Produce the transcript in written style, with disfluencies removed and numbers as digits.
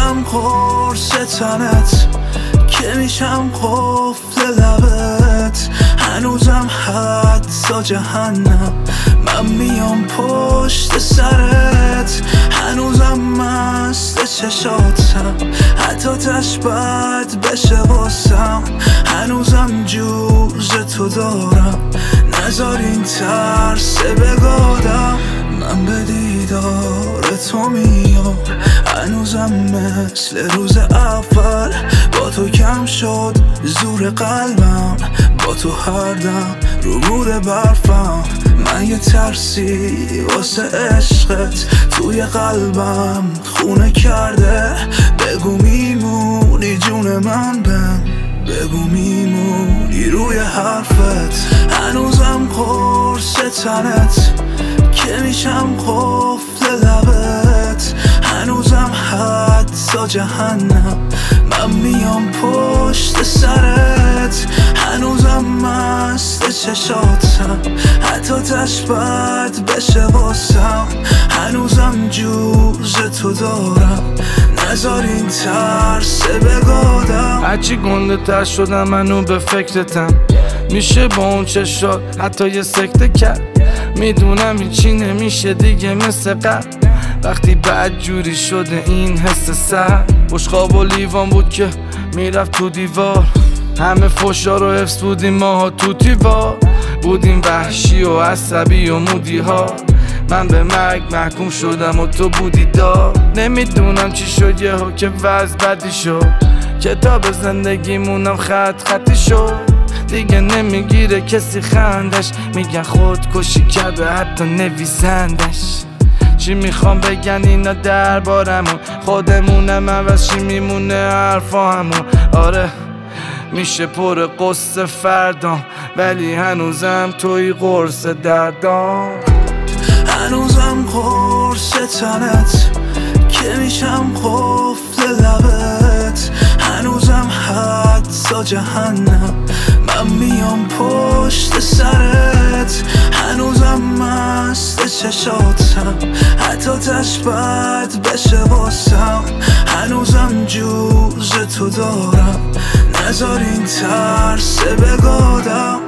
هنوزم قرص تنت که میشم قفل لبت، هنوزم حتی جهنم من میام پشت سرت، هنوزم مست چشاتم حتی تشبت بشه واسم، هنوزم جوز تو دارم نذار این ترس بگادم، من به دیدار تو میام هنوزم مثل روز اول، با تو کم شد زور قلبم، با تو هر دم رو مور برفم، من یه ترسی واسه عشقت توی قلبم خونه کرده، بگو میمونی جون من بم، بگو میمونی روی حرفت، هنوزم قرص تنت که میشم قفل لبت، هنوزم حتی جهنم من میام پشت سرت، هنوزم مست چشاتم حتی تشبت بشه واسم، هنوزم جوز تو دارم نذار این ترس بگادم. هرچی گنده تر شدم منو به فکرتم، میشه با اون چشات حتی یه سکته کرد، میدونم هیچی نمیشه دیگه مثل قبل، وقتی بد جوری شده این حس سر، بشقاب و لیوان بود که میرفت تو دیوار، همه فشا رو حفظ بودیم ماها تو دیوار، بودیم وحشی و عصبی و مودی ها، من به مرگ محکوم شدم و تو بودی دار، نمیدونم چی شد یهو که وضع بدی شد، کتاب زندگیمونم خطی شد، دیگه نمیگیره کسی خندش، میگن خودکشی کرده حتی نویسندش، چی میخوام بگن اینا دربارمون، خودمونم عوض چی میمونه حرفا همون، آره میشه پر قصه فردام ولی هنوزم توی قرص دردام، هنوزم قرص تنت که میشم قفل لبت، هنوزم حتی جهنم من میام پشت سرت، هنوزم مست چشاتم حتی تشبت بشه واسم، هنوزم جوز تو دارم نذار این ترس بگادم.